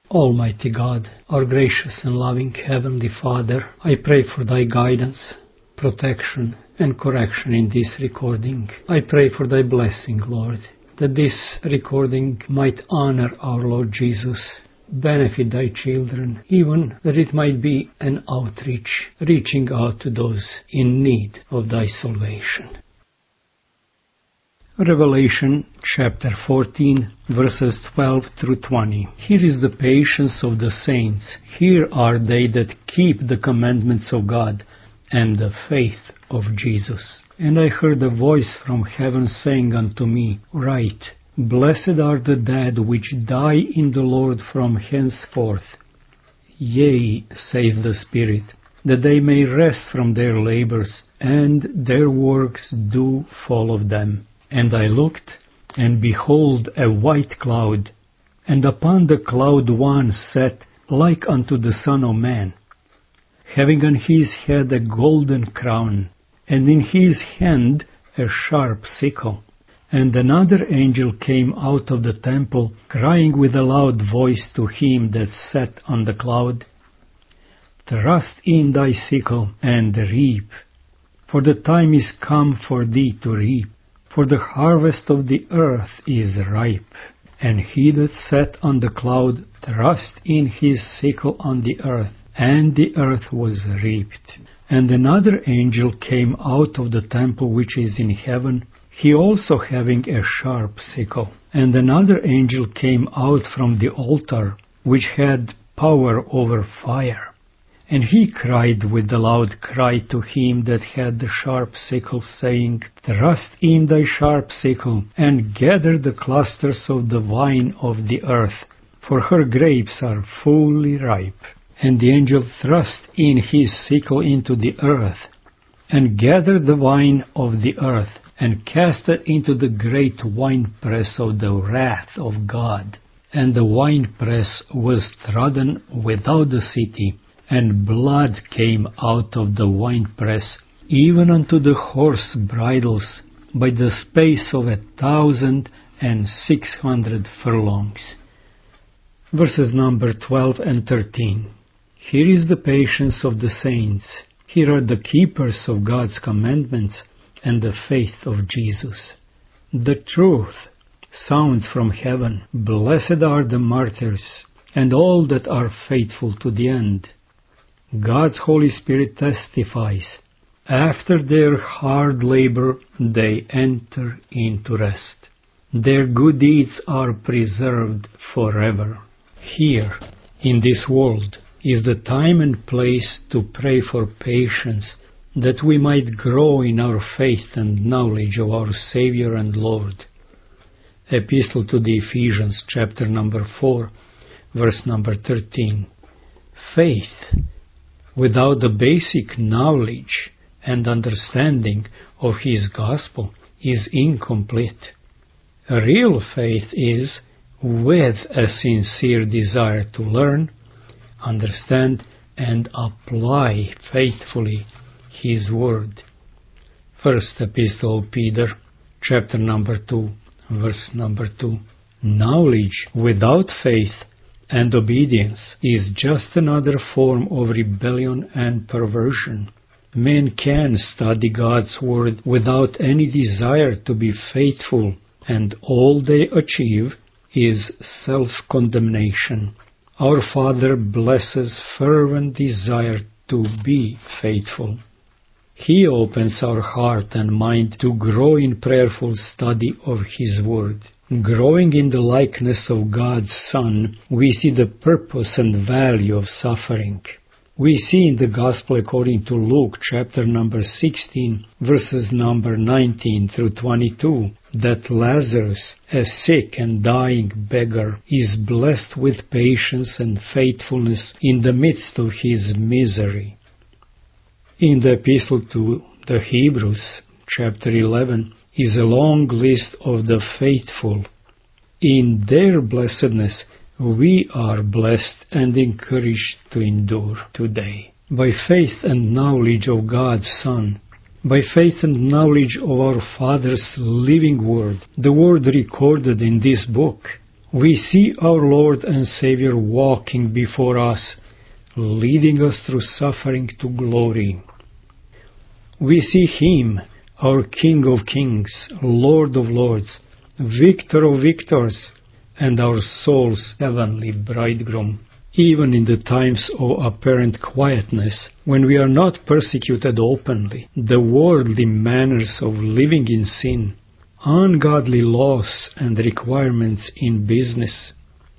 Almighty God, our gracious and loving Heavenly Father, I pray for Thy guidance, protection, and correction in this recording. I pray for Thy blessing, Lord, that this recording might honor our Lord Jesus, benefit Thy children, even that it might be an outreach, reaching out to those in need of Thy salvation. Revelation chapter 14, verses 12 through 20. Here is the patience of the saints. Here are they that keep the commandments of God and the faith of Jesus. And I heard a voice from heaven saying unto me, Write, Blessed are the dead which die in the Lord from henceforth. Yea, saith the Spirit, that they may rest from their labors, and their works do follow them. And I looked, and behold, a white cloud, and upon the cloud one sat like unto the Son of Man, having on his head a golden crown, and in his hand a sharp sickle. And another angel came out of the temple, crying with a loud voice to him that sat on the cloud, Thrust in thy sickle, and reap, for the time is come for thee to reap. For the harvest of the earth is ripe. And he that sat on the cloud thrust in his sickle on the earth, and the earth was reaped. And another angel came out of the temple which is in heaven, he also having a sharp sickle. And another angel came out from the altar, which had power over fire. And he cried with a loud cry to him that had the sharp sickle, saying, Thrust in thy sharp sickle, and gather the clusters of the vine of the earth, for her grapes are fully ripe. And the angel thrust in his sickle into the earth, and gathered the vine of the earth, and cast it into the great winepress of the wrath of God. And the winepress was trodden without the city, and blood came out of the winepress, even unto the horse bridles, by the space of 1,600 furlongs. Verses number 12 and 13. Here is the patience of the saints. Here are the keepers of God's commandments and the faith of Jesus. The truth sounds from heaven. Blessed are the martyrs, and all that are faithful to the end. God's Holy Spirit testifies, after their hard labor they enter into rest. Their good deeds are preserved forever. Here, in this world, is the time and place to pray for patience, that we might grow in our faith and knowledge of our Savior and Lord. Epistle to the Ephesians, chapter number 4, verse number 13. Faith without the basic knowledge and understanding of His gospel is incomplete. A real faith is with a sincere desire to learn, understand, and apply faithfully His word. First Epistle of Peter, chapter number 2, verse number 2. Knowledge without faith and obedience is just another form of rebellion and perversion. Men can study God's word without any desire to be faithful, and all they achieve is self-condemnation. Our Father blesses fervent desire to be faithful. He opens our heart and mind to grow in prayerful study of His word. Growing in the likeness of God's Son, we see the purpose and value of suffering. We see in the Gospel according to Luke chapter number 16, verses number 19 through 22, that Lazarus, a sick and dying beggar, is blessed with patience and faithfulness in the midst of his misery. In the Epistle to the Hebrews chapter 11, is a long list of the faithful. In their blessedness, we are blessed and encouraged to endure today. By faith and knowledge of God's Son, by faith and knowledge of our Father's living Word, the Word recorded in this book, We see our Lord and Savior walking before us, leading us through suffering to glory. We see Him, our King of Kings, Lord of Lords, Victor of victors, and our soul's heavenly bridegroom. Even in the times of apparent quietness, when we are not persecuted openly, the worldly manners of living in sin, ungodly laws and requirements in business,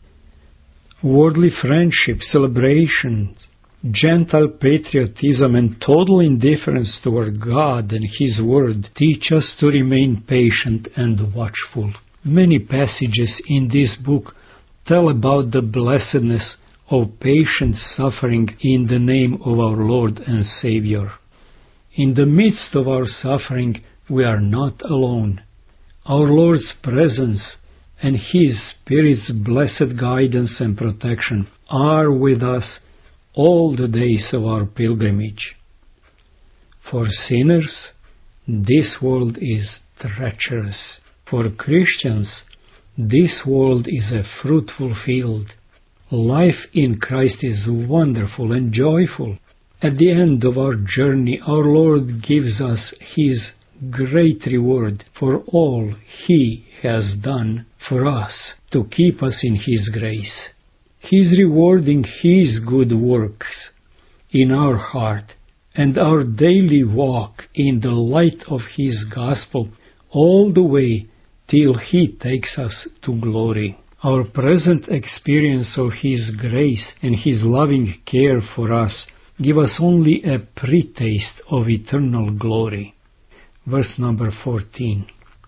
worldly friendship, celebrations, Gentile patriotism, and total indifference toward God and His Word teach us to remain patient and watchful. Many passages in this book tell about the blessedness of patient suffering in the name of our Lord and Savior. In the midst of our suffering, we are not alone. Our Lord's presence and His Spirit's blessed guidance and protection are with us all the days of our pilgrimage. For sinners, this world is treacherous. For Christians, this world is a fruitful field. Life in Christ is wonderful and joyful. At the end of our journey, our Lord gives us His great reward for all He has done for us to keep us in His grace. He is rewarding His good works in our heart and our daily walk in the light of His gospel all the way till He takes us to glory. Our present experience of His grace and His loving care for us give us only a pre-taste of eternal glory. Verse number 14.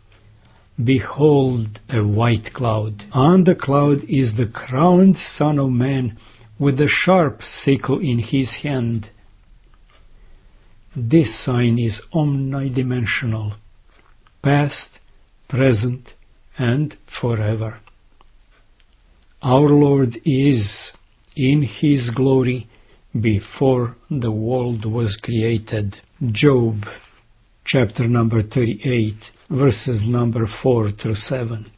Behold a white cloud. On the cloud is the crowned Son of Man with a sharp sickle in His hand. This sign is omnidimensional, past, present, and forever. Our Lord is in His glory before the world was created. Job, chapter number 38, verses number 4 through 7.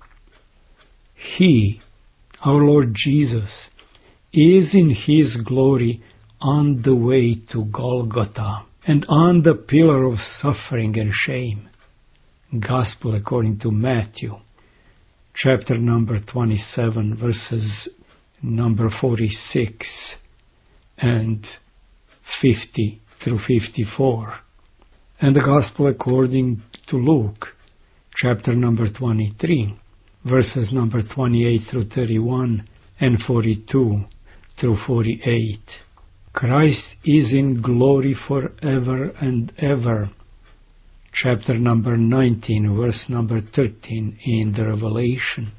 He, our Lord Jesus, is in His glory on the way to Golgotha and on the pillar of suffering and shame. Gospel according to Matthew, chapter number 27, verses number 46 and 50 through 54. And the Gospel according to Luke, chapter number 23, verses number 28 through 31 and 42 through 48. Christ is in glory forever and ever. Chapter number 19, verse number 13 in the Revelation.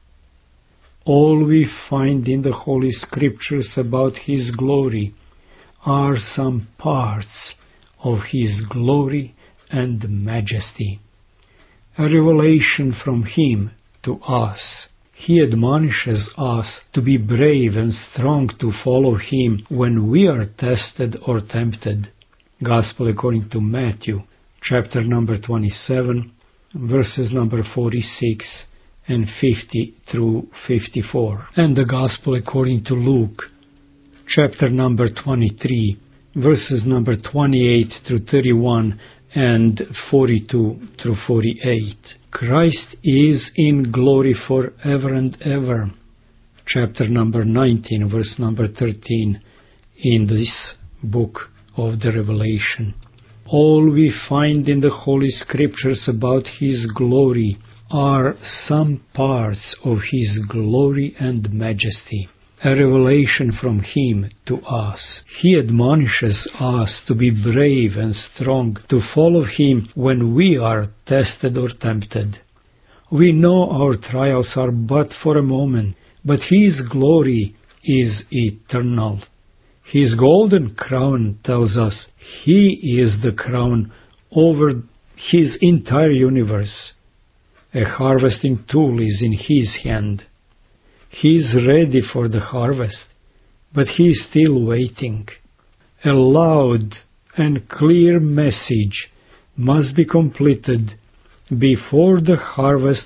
All we find in the Holy Scriptures about His glory are some parts of His glory and majesty. A revelation from Him to us. He admonishes us to be brave and strong to follow Him when we are tested or tempted. Gospel according to Matthew, chapter number 27, verses number 46 and 50 through 54. And the Gospel according to Luke, chapter number 23, verses number 28 through 31 and 42 through 48. Christ is in glory forever and ever. Chapter number 19, verse number 13 in this book of the Revelation. All we find in the Holy Scriptures about His glory are some parts of His glory and majesty. A revelation from Him to us. He admonishes us to be brave and strong to follow Him when we are tested or tempted. We know our trials are but for a moment, but His glory is eternal. His golden crown tells us He is the crown over His entire universe. A harvesting tool is in His hand. He is ready for the harvest, but He is still waiting. A loud and clear message must be completed before the harvest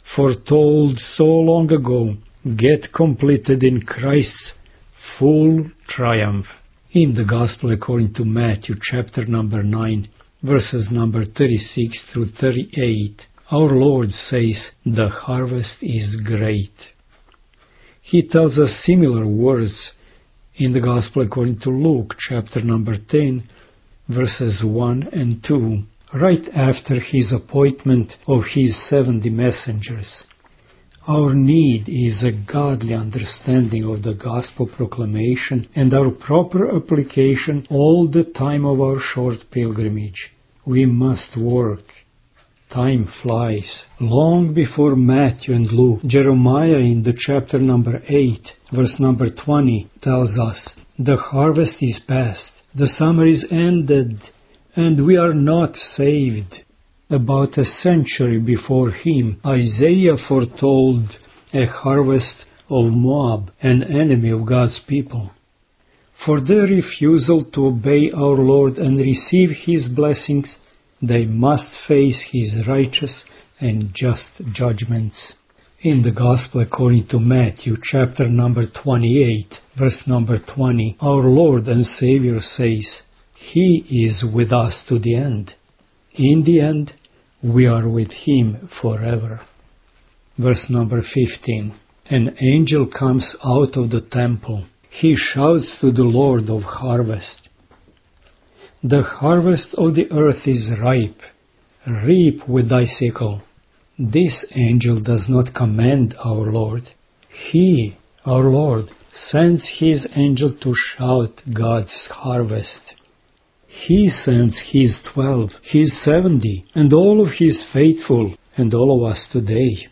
foretold so long ago, get completed in Christ's full triumph. In the Gospel according to Matthew, chapter number 9, verses number 36 through 38, our Lord says, the harvest is great. He tells us similar words in the Gospel according to Luke, chapter number 10, verses 1 and 2, right after his appointment of his 70 messengers. Our need is a godly understanding of the gospel proclamation and our proper application all the time of our short pilgrimage. We must work. Time flies. Long before Matthew and Luke, Jeremiah in the chapter number 8, verse number 20 tells us, the harvest is past, the summer is ended, and we are not saved. About a century before him, Isaiah foretold a harvest of Moab, an enemy of God's people. For their refusal to obey our Lord and receive His blessings, they must face His righteous and just judgments. In the Gospel according to Matthew, chapter number 28, verse number 20, our Lord and Savior says, He is with us to the end. In the end, we are with Him forever. Verse number 15. An angel comes out of the temple. He shouts to the Lord of harvest. The harvest of the earth is ripe. Reap with thy sickle. This angel does not command our Lord. He, our Lord, sends His angel to shout God's harvest. He sends His 12, His 70, and all of His faithful, and all of us today.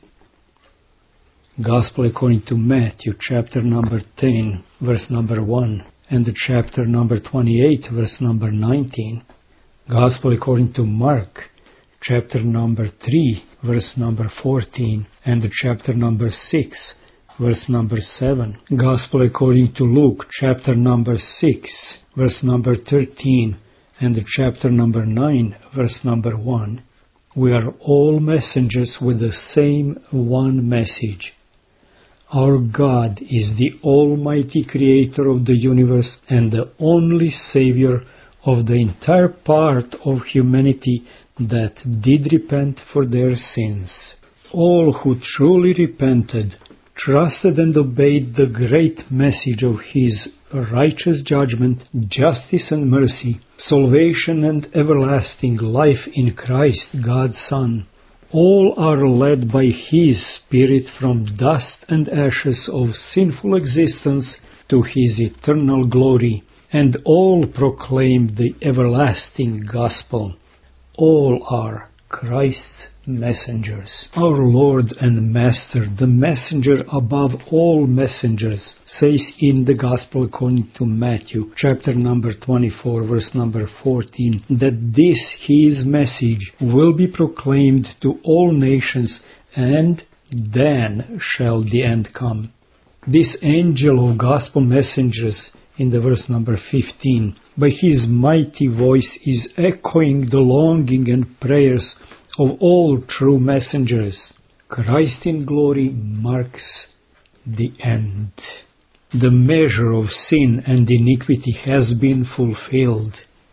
Gospel according to Matthew, chapter number 10, verse number 1, and chapter number 28, verse number 19. Gospel according to Mark, chapter number 3, verse number 14, and chapter number 6, verse number 7. Gospel according to Luke, chapter number 6, verse number 13, and chapter number 9, verse number 1. We are all messengers with the same one message. Our God is the Almighty Creator of the universe and the only Savior of the entire part of humanity that did repent for their sins. All who truly repented, trusted and obeyed the great message of His righteous judgment, justice and mercy, salvation and everlasting life in Christ, God's Son. All are led by His Spirit from dust and ashes of sinful existence to His eternal glory, and all proclaim the everlasting gospel. All are Christ's messengers. Our Lord and Master, the messenger above all messengers, says in the Gospel according to Matthew, chapter number 24, verse number 14, that this His message will be proclaimed to all nations, and then shall the end come. This angel of gospel messengers, in the verse number 15, by his mighty voice is echoing the longing and prayers of all true messengers. Christ in glory marks the end. The measure of sin and iniquity has been fulfilled.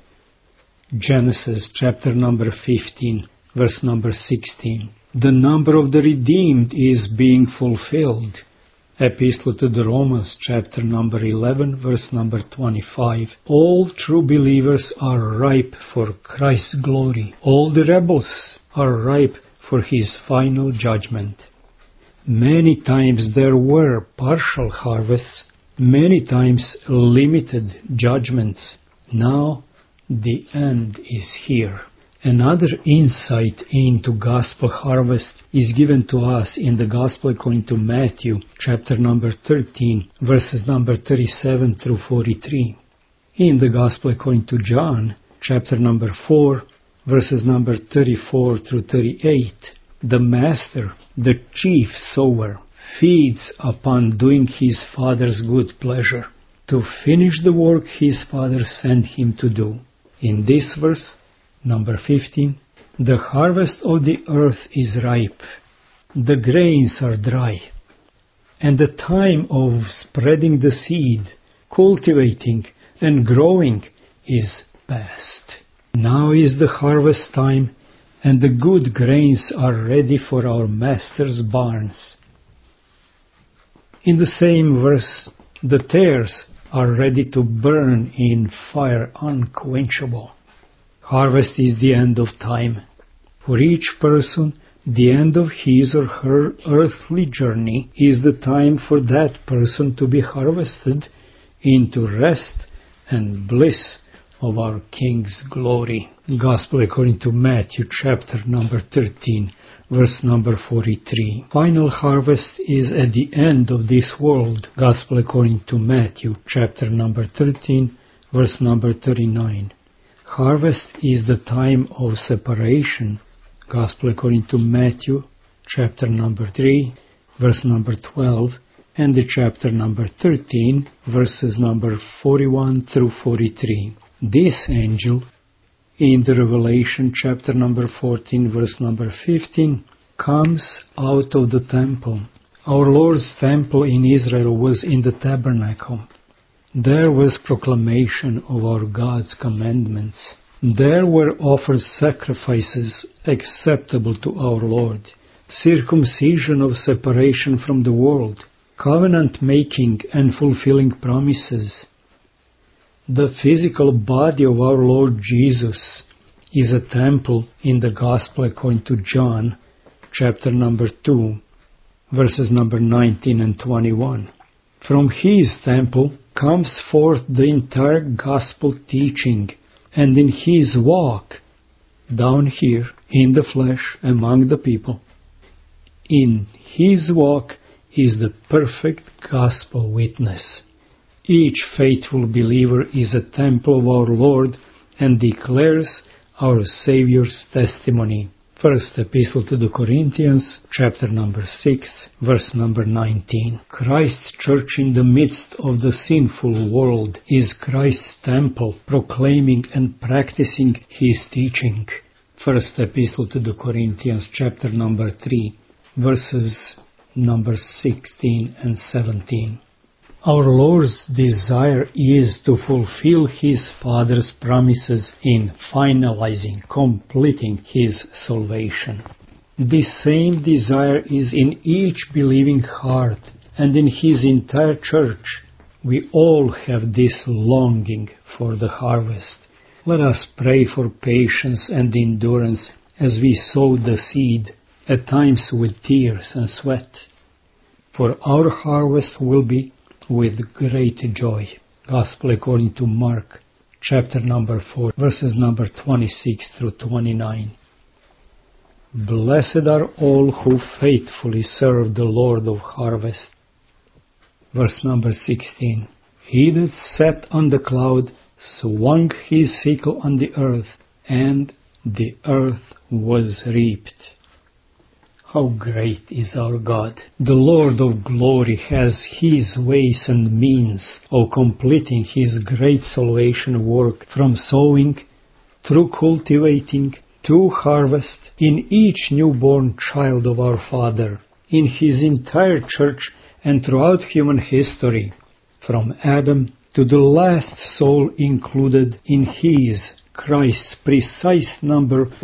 Genesis chapter number 15, verse number 16. The number of the redeemed is being fulfilled. Epistle to the Romans, chapter number 11, verse number 25. All true believers are ripe for Christ's glory. All the rebels are ripe for His final judgment. Many times there were partial harvests, many times limited judgments. Now the end is here. Another insight into gospel harvest is given to us in the Gospel according to Matthew, chapter number 13, verses number 37 through 43. In the Gospel according to John, chapter number 4, verses number 34 through 38, the Master, the chief sower, feeds upon doing His Father's good pleasure, to finish the work His Father sent Him to do. In this verse, number 15, the harvest of the earth is ripe. the grains are dry, and the time of spreading the seed, cultivating, and growing is past. Now is the harvest time, and the good grains are ready for our master's barns. In the same verse, the tares are ready to burn in fire unquenchable. Harvest is the end of time. For each person, the end of his or her earthly journey is the time for that person to be harvested into rest and bliss of our King's glory. Gospel according to Matthew chapter number 13, verse number 43. Final harvest is at the end of this world. Gospel according to Matthew chapter number 13, verse number 39. Harvest is the time of separation. Gospel according to Matthew chapter number 3, verse number 12, and the chapter number 13, verses number 41 through 43. This angel, in the Revelation chapter number 14, verse number 15, comes out of the temple. Our Lord's temple in Israel was in the tabernacle. There was proclamation of our God's commandments. There were offered sacrifices acceptable to our Lord, circumcision of separation from the world, covenant making and fulfilling promises. The physical body of our Lord Jesus is a temple in the Gospel according to John, chapter number 2, verses number 19 and 21. From his temple comes forth the entire Gospel teaching, and in his walk down here in the flesh among the people, in his walk is the perfect Gospel witness. Each faithful believer is a temple of our Lord and declares our Savior's testimony. First Epistle to the Corinthians, chapter number 6, verse number 19. Christ's church in the midst of the sinful world is Christ's temple, proclaiming and practicing his teaching. First Epistle to the Corinthians, chapter number 3, verses number 16 and 17. Our Lord's desire is to fulfill His Father's promises in finalizing, completing His salvation. This same desire is in each believing heart and in His entire church. We all have this longing for the harvest. Let us pray for patience and endurance as we sow the seed, at times with tears and sweat. For our harvest will be with great joy. Gospel according to Mark, chapter number 4, verses number 26 through 29. Blessed are all who faithfully serve the Lord of harvest. Verse number 16. He that sat on the cloud swung his sickle on the earth, and the earth was reaped. How great is our God! The Lord of glory has His ways and means of completing His great salvation work, from sowing, through cultivating, to harvest, in each newborn child of our Father, in His entire church and throughout human history, from Adam to the last soul included in His, Christ's precise number of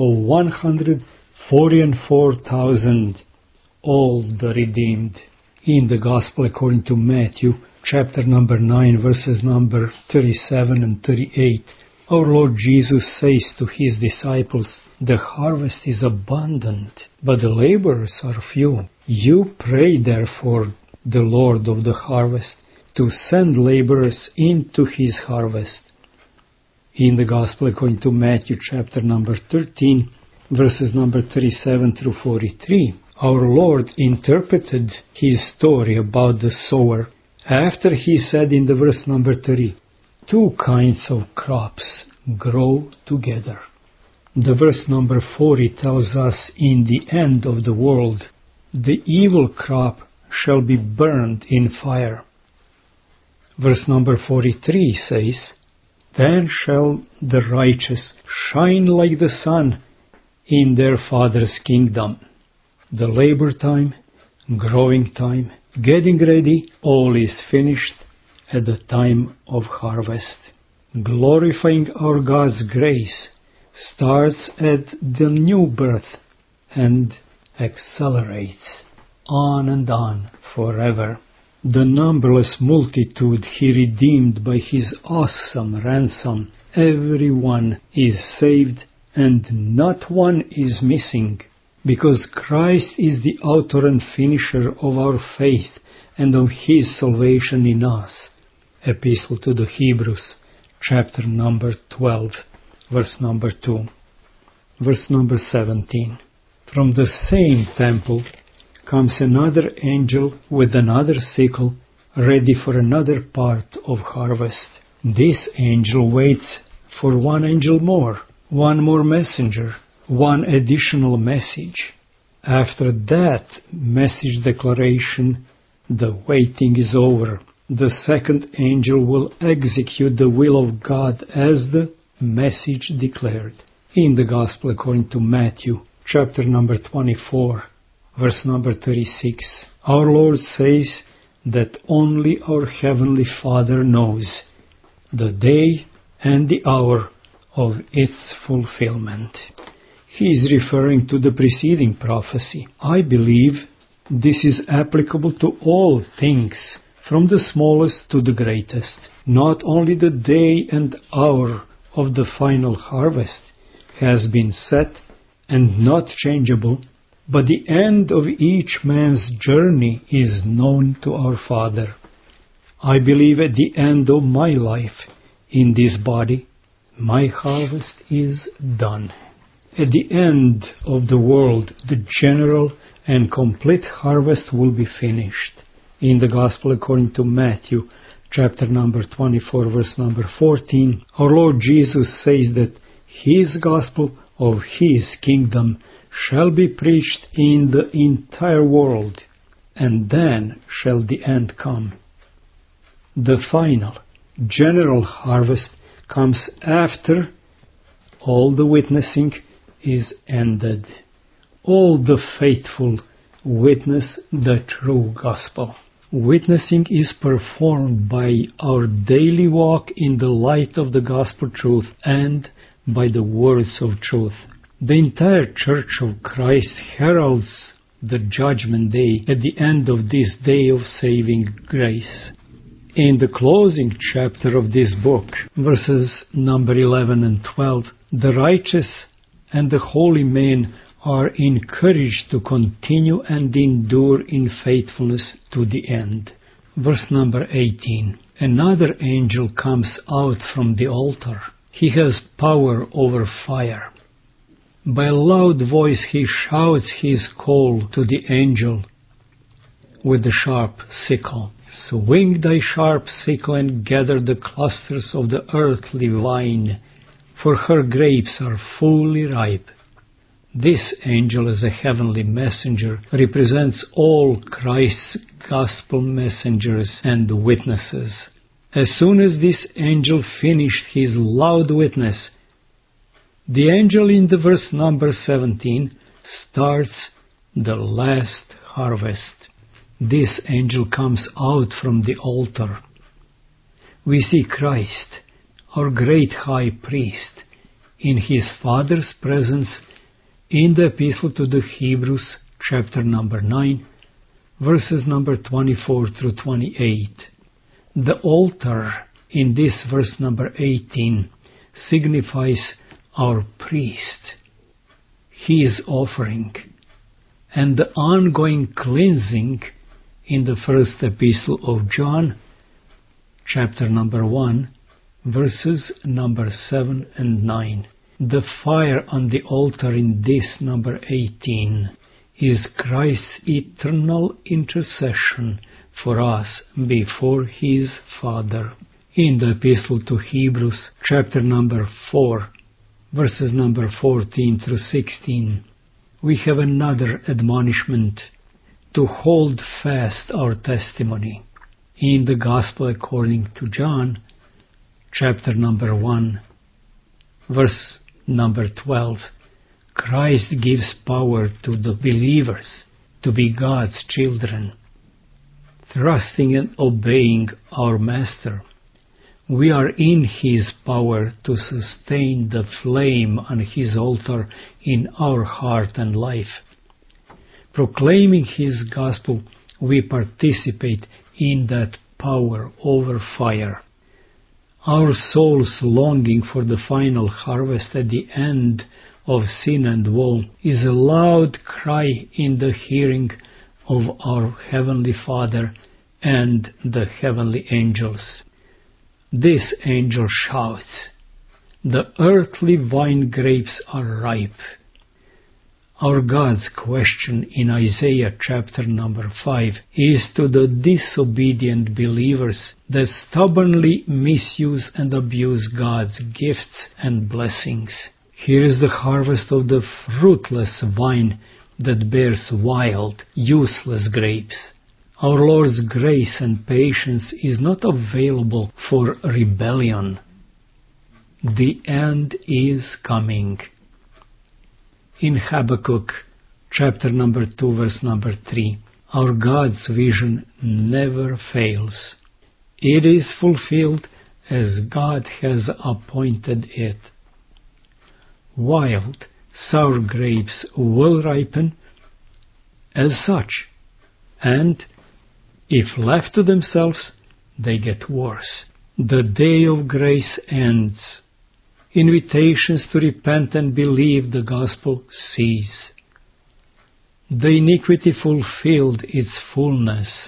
144,000, all the redeemed. In the Gospel according to Matthew, chapter number 9, verses number 37 and 38, our Lord Jesus says to His disciples, "The harvest is abundant, but the laborers are few. You pray therefore the Lord of the harvest to send laborers into His harvest." In the Gospel according to Matthew, chapter number 13, verses number 37 through 43, our Lord interpreted His story about the sower after He said in the verse number 30, two kinds of crops grow together. The verse number 40 tells us in the end of the world, the evil crop shall be burned in fire. Verse number 43 says, then shall the righteous shine like the sun in their Father's kingdom. The labor time, growing time, getting ready, all is finished at the time of harvest. Glorifying our God's grace starts at the new birth and accelerates on and on forever. The numberless multitude He redeemed by His awesome ransom, everyone is saved and not one is missing, because Christ is the author and finisher of our faith and of His salvation in us. Epistle to the Hebrews, chapter number 12, verse number 2. Verse number 17. From the same temple comes another angel with another sickle, ready for another part of harvest. This angel waits for one angel more, one more messenger, one additional message. After that message declaration, the waiting is over. The second angel will execute the will of God as the message declared. In the Gospel according to Matthew, chapter number 24, verse number 36, our Lord says that only our Heavenly Father knows the day and the hour of its fulfillment. He is referring to the preceding prophecy. I believe this is applicable to all things, from the smallest to the greatest. Not only the day and hour of the final harvest has been set and not changeable, but the end of each man's journey is known to our Father. I believe at the end of my life in this body, my harvest is done. At the end of the world, the general and complete harvest will be finished. In the Gospel according to Matthew, chapter number 24, verse number 14, our Lord Jesus says that His gospel of His kingdom shall be preached in the entire world, and then shall the end come. The final, general harvest comes after all the witnessing is ended. All the faithful witness the true gospel. Witnessing is performed by our daily walk in the light of the gospel truth and by the words of truth. The entire Church of Christ heralds the judgment day at the end of this day of saving grace. In the closing chapter of this book, verses number 11 and 12, the righteous and the holy men are encouraged to continue and endure in faithfulness to the end. Verse number 18. Another angel comes out from the altar. He has power over fire. By a loud voice he shouts his call to the angel with the sharp sickle. Swing thy sharp sickle and gather the clusters of the earthly vine, for her grapes are fully ripe. This angel, as a heavenly messenger, represents all Christ's gospel messengers and witnesses. As soon as this angel finished his loud witness, the angel in the verse number 17 starts the last harvest. This angel comes out from the altar. We see Christ, our great high priest, in His Father's presence in the Epistle to the Hebrews, chapter number 9, verses number 24 through 28. The altar in this verse number 18 signifies our priest, his offering, and the ongoing cleansing in the first epistle of John, chapter number 1, verses number 7 and 9. The fire on the altar in this number 18 is Christ's eternal intercession for us before His Father. In the Epistle to Hebrews, chapter number 4, verses number 14 through 16, we have another admonishment to hold fast our testimony. In the Gospel according to John, chapter number 1, verse number 12, Christ gives power to the believers to be God's children. Trusting and obeying our Master, we are in His power to sustain the flame on His altar in our heart and life. Proclaiming His gospel, we participate in that power over fire. Our soul's longing for the final harvest at the end of sin and woe is a loud cry in the hearing of our Heavenly Father and the heavenly angels. This angel shouts, "The earthly vine grapes are ripe." Our God's question in Isaiah chapter number 5 is to the disobedient believers that stubbornly misuse and abuse God's gifts and blessings. Here is the harvest of the fruitless vine that bears wild, useless grapes. Our Lord's grace and patience is not available for rebellion. The end is coming. In Habakkuk, chapter number 2, verse number 3, our God's vision never fails. It is fulfilled as God has appointed it. Wild, sour grapes will ripen as such, and if left to themselves, they get worse. The day of grace ends. Invitations to repent and believe the gospel cease. The iniquity fulfilled its fullness.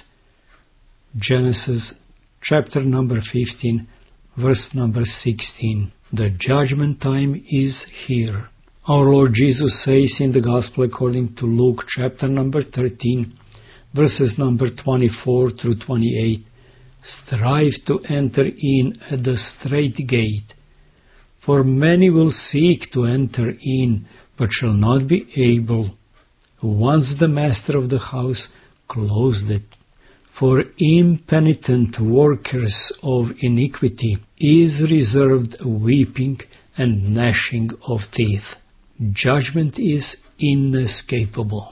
Genesis chapter number 15, verse number 16. The judgment time is here. Our Lord Jesus says in the gospel according to Luke chapter number 13, verses number 24 through 28, "Strive to enter in at the strait gate, for many will seek to enter in, but shall not be able. Once the master of the house closed it. For impenitent workers of iniquity is reserved weeping and gnashing of teeth." Judgment is inescapable.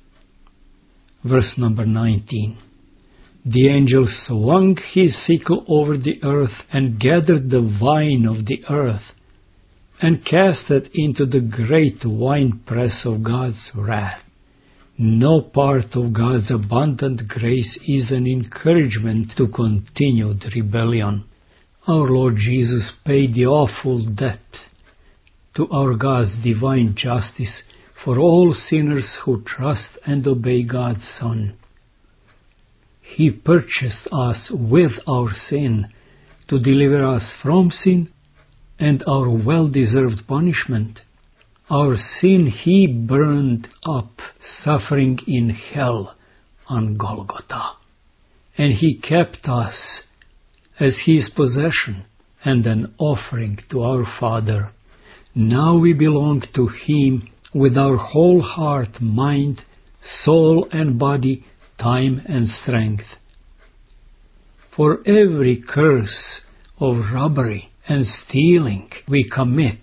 Verse number 19. "The angel swung his sickle over the earth and gathered the vine of the earth and cast it into the great winepress of God's wrath." No part of God's abundant grace is an encouragement to continued rebellion. Our Lord Jesus paid the awful debt to our God's divine justice for all sinners who trust and obey God's Son. He purchased us with our sin to deliver us from sin and our well-deserved punishment. Our sin He burned up, suffering in hell on Golgotha. And He kept us as His possession and an offering to our Father. Now we belong to Him with our whole heart, mind, soul and body, time and strength. For every curse of robbery and stealing we commit,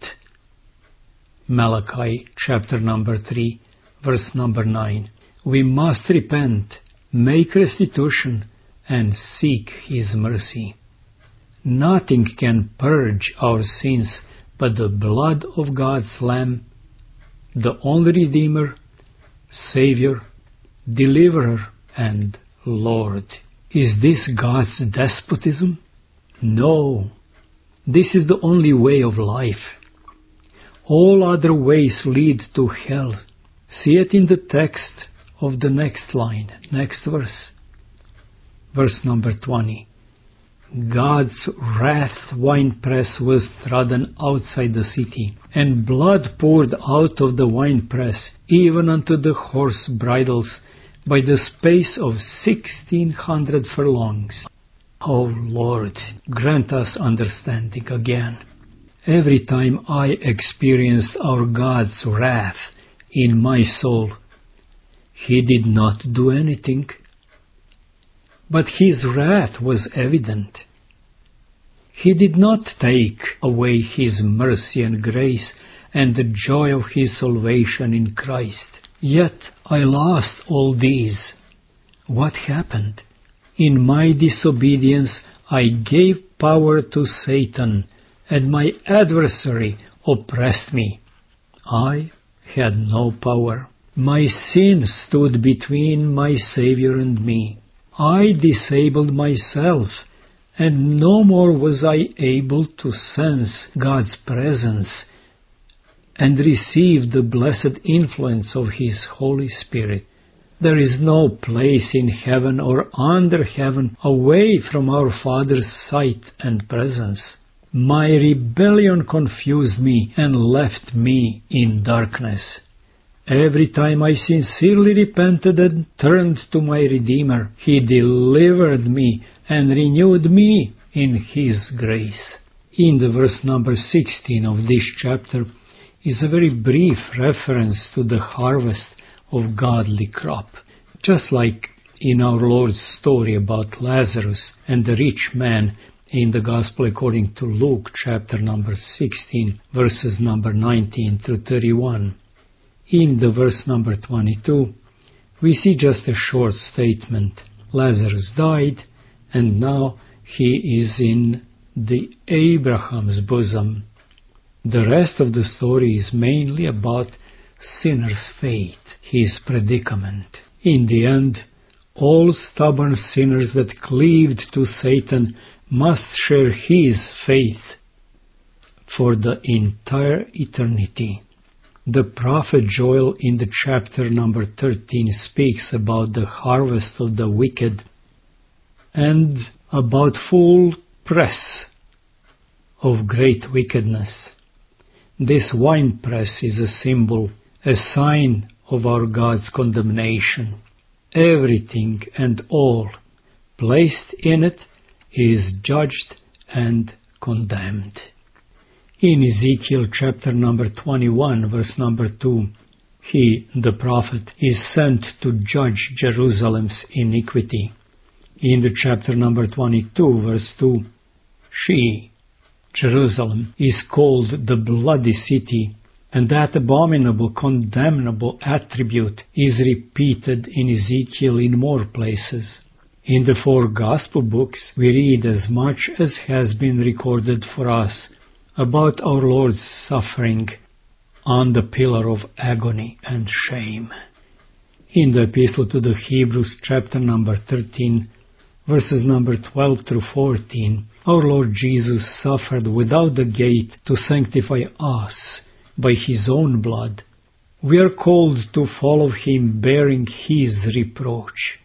Malachi chapter number 3, verse number 9, we must repent, make restitution, and seek His mercy. Nothing can purge our sins but the blood of God's Lamb, the only Redeemer, Savior, Deliverer, and Lord. Is this God's despotism? No. This is the only way of life. All other ways lead to hell. See it in the text of the next line, next verse. Verse number 20. God's wrath winepress was trodden outside the city, and blood poured out of the winepress, even unto the horse bridles, by the space of 1,600 furlongs. O Lord, grant us understanding again. Every time I experienced our God's wrath in my soul, He did not do anything. But His wrath was evident. He did not take away His mercy and grace and the joy of his salvation in Christ. Yet I lost all these. What happened? In my disobedience I gave power to Satan, and my adversary oppressed me. I had no power. My sin stood between my Savior and me. I disabled myself, and no more was I able to sense God's presence and receive the blessed influence of His Holy Spirit. There is no place in heaven or under heaven away from our Father's sight and presence. My rebellion confused me and left me in darkness. Every time I sincerely repented and turned to my Redeemer, He delivered me and renewed me in His grace. In the verse number 16 of this chapter is a very brief reference to the harvest of godly crop. Just like in our Lord's story about Lazarus and the rich man in the Gospel according to Luke chapter number 16, verses number 19 through 31. In the verse number 22, we see just a short statement. Lazarus died, and now he is in the Abraham's bosom. The rest of the story is mainly about sinner's fate, his predicament. In the end, all stubborn sinners that cleaved to Satan must share his fate for the entire eternity. The prophet Joel in the chapter number 13 speaks about the harvest of the wicked and about full press of great wickedness. This winepress is a symbol, a sign of our God's condemnation. Everything and all placed in it is judged and condemned. In Ezekiel chapter number 21, verse number 2, he, the prophet, is sent to judge Jerusalem's iniquity. In the chapter number 22, verse 2, she, Jerusalem, is called the bloody city, and that abominable, condemnable attribute is repeated in Ezekiel in more places. In the 4 gospel books, we read as much as has been recorded for us about our Lord's suffering on the pillar of agony and shame. In the epistle to the Hebrews, chapter number 13, verses number 12 through 14, our Lord Jesus suffered without the gate to sanctify us by His own blood. We are called to follow Him bearing His reproach.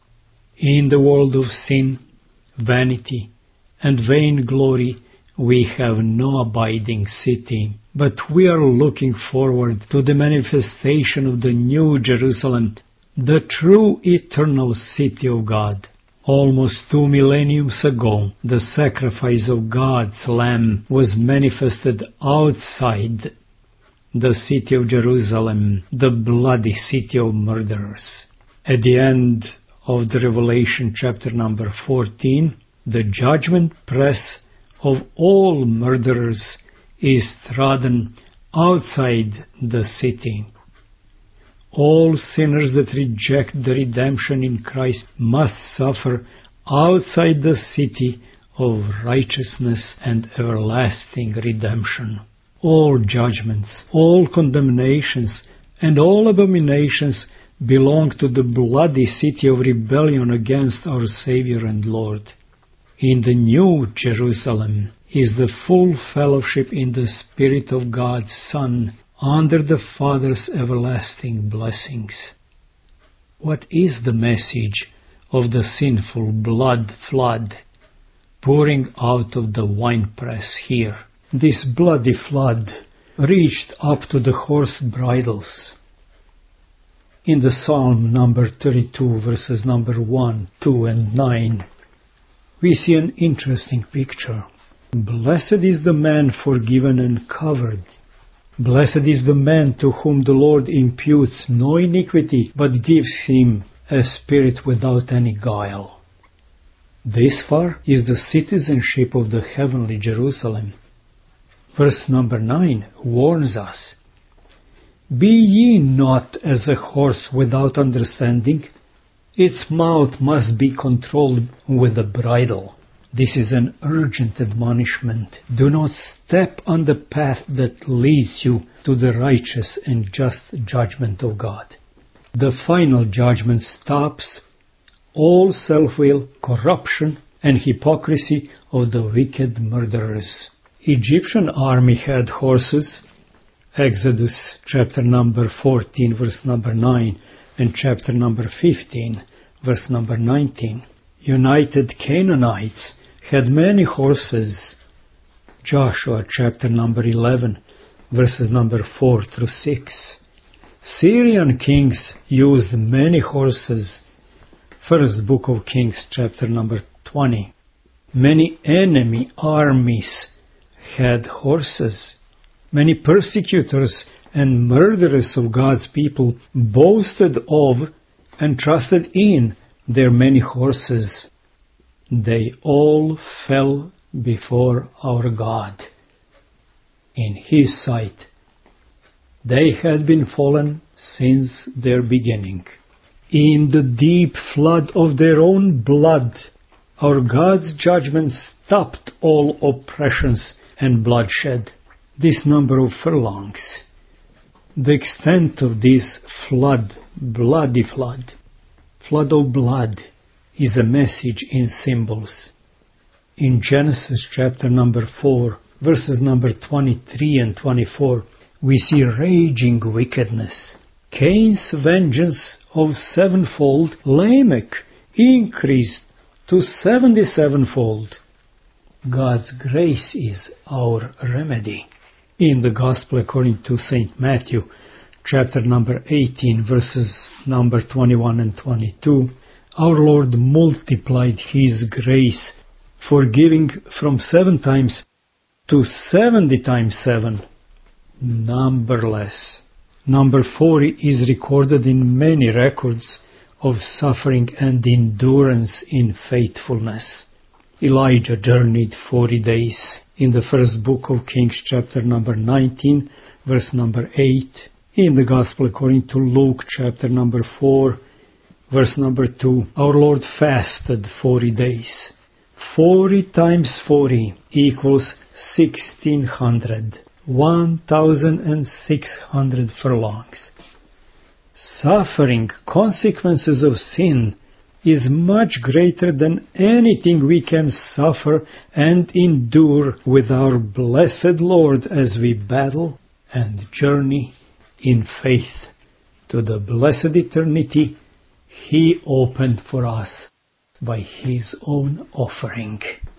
In the world of sin, vanity, and vainglory, we have no abiding city, but we are looking forward to the manifestation of the new Jerusalem, the true eternal city of God. Almost 2 millenniums ago, the sacrifice of God's Lamb was manifested outside the city of Jerusalem, the bloody city of murderers. At the end of the Revelation chapter number 14, the judgment press of all murderers is trodden outside the city. All sinners that reject the redemption in Christ must suffer outside the city of righteousness and everlasting redemption. All judgments, all condemnations, and all abominations belong to the bloody city of rebellion against our Savior and Lord. In the new Jerusalem is the full fellowship in the Spirit of God's Son under the Father's everlasting blessings. What is the message of the sinful blood flood pouring out of the winepress here? This bloody flood reached up to the horse bridles. In the Psalm number 32, verses number 1, 2, and 9, we see an interesting picture. Blessed is the man forgiven and covered. Blessed is the man to whom the Lord imputes no iniquity, but gives him a spirit without any guile. This far is the citizenship of the heavenly Jerusalem. Verse number 9 warns us, "Be ye not as a horse without understanding. Its mouth must be controlled with a bridle." This is an urgent admonishment. Do not step on the path that leads you to the righteous and just judgment of God. The final judgment stops all self-will, corruption, and hypocrisy of the wicked murderers. Egyptian army had horses. Exodus chapter number 14, verse number 9, and chapter number 15, verse number 19. United Canaanites had many horses. Joshua chapter number 11, verses number 4 through 6. Syrian kings used many horses. First book of Kings chapter number 20. Many enemy armies had horses. Many persecutors and murderers of God's people boasted of and trusted in their many horses. They all fell before our God. In His sight, they had been fallen since their beginning. In the deep flood of their own blood, our God's judgment stopped all oppressions and bloodshed. This number of furlongs, the extent of this flood, bloody flood of blood, is a message in symbols. In Genesis chapter number 4, verses number 23 and 24, we see raging wickedness. Cain's vengeance of sevenfold, Lamech increased to 77-fold. God's grace is our remedy. In the Gospel according to St. Matthew, chapter number 18, verses number 21 and 22, our Lord multiplied His grace, forgiving from 7 times to 70 times 7, numberless. Number 40 is recorded in many records of suffering and endurance in faithfulness. Elijah journeyed 40 days. In the first book of Kings, chapter number 19, verse number 8. In the Gospel according to Luke, chapter number 4, verse number 2, our Lord fasted 40 days. 40 times 40 equals 1,600. 1,600 furlongs. Suffering, consequences of sin, is much greater than anything we can suffer and endure with our blessed Lord as we battle and journey in faith to the blessed eternity He opened for us by His own offering.